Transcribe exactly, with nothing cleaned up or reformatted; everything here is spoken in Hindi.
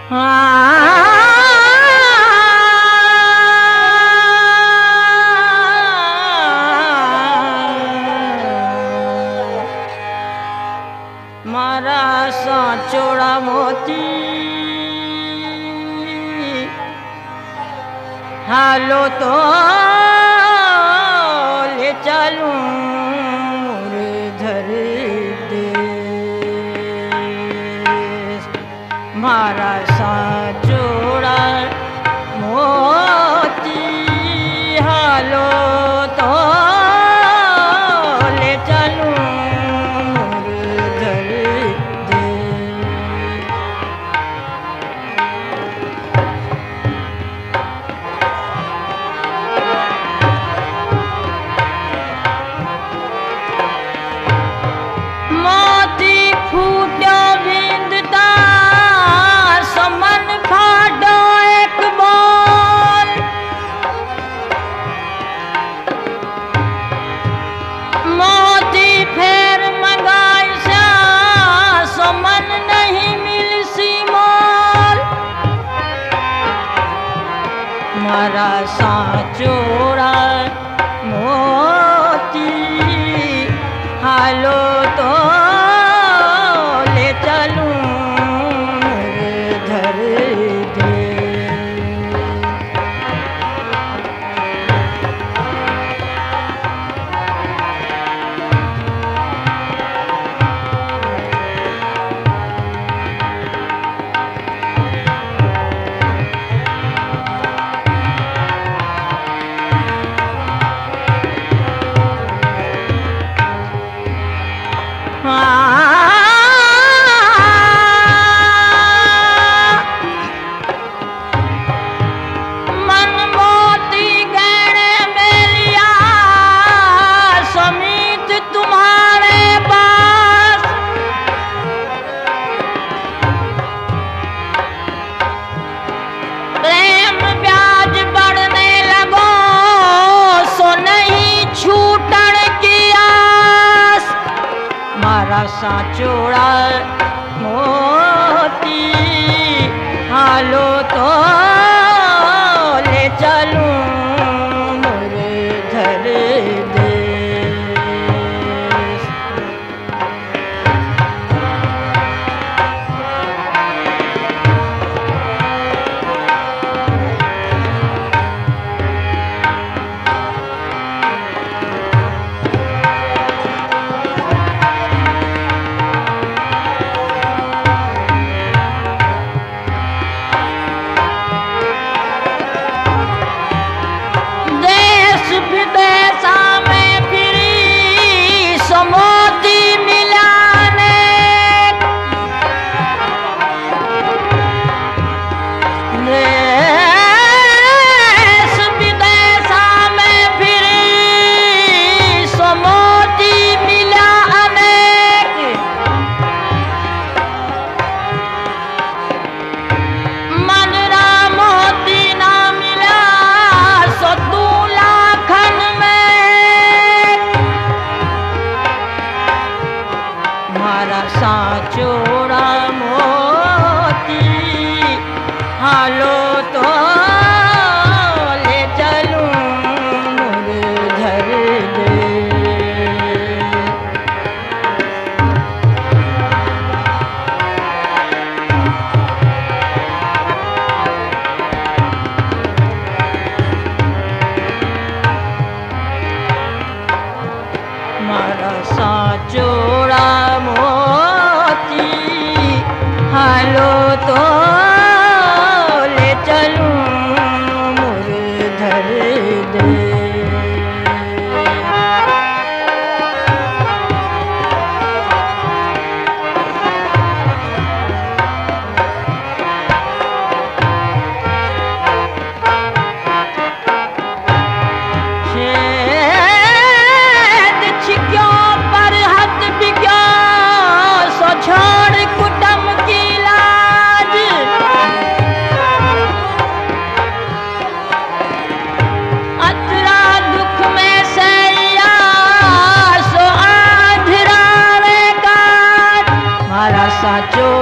मारा सांचोड़ा मोती हालो तो ले चलूं मुरझर देश। मारा सांचोड़ा मोती हालो तो ले चलूं मुरझर देश। मोती फूटो बिंदता समन फाटो एक बोल। मोती फेर मंगाई सा समन नहीं मिल सी मोल। मारा सांचोड़ा मोती हालो तो ले चलूं मुरझर देश। मन मोती गहने में लिया समीत तुम्हारे पास। प्रेम ब्याज बढ़ने लगो सो नहीं छूटण की आस। मारा सांचोड़ा मोती हालो तो ले चलूं मुरझर देश। देश विदेशा में फिरी सो मोती मिलाने। देश विदेशा में फिरी सो मोती मिला अनेक। मनरा मोती ना मिला सो तू लाखन में। मारा सांचोड़ा मोती हालो तो ले चलूं मुरझर देश। मारा सांचोड़ा मोती हालो तो ले चलूं मुरझर देश। छेद छिक्यो पर हथ बिक्यो सो छोड़ कुटम की लाज। अतरा दुख में सैया सो आधरा रे काज। मारा सांचो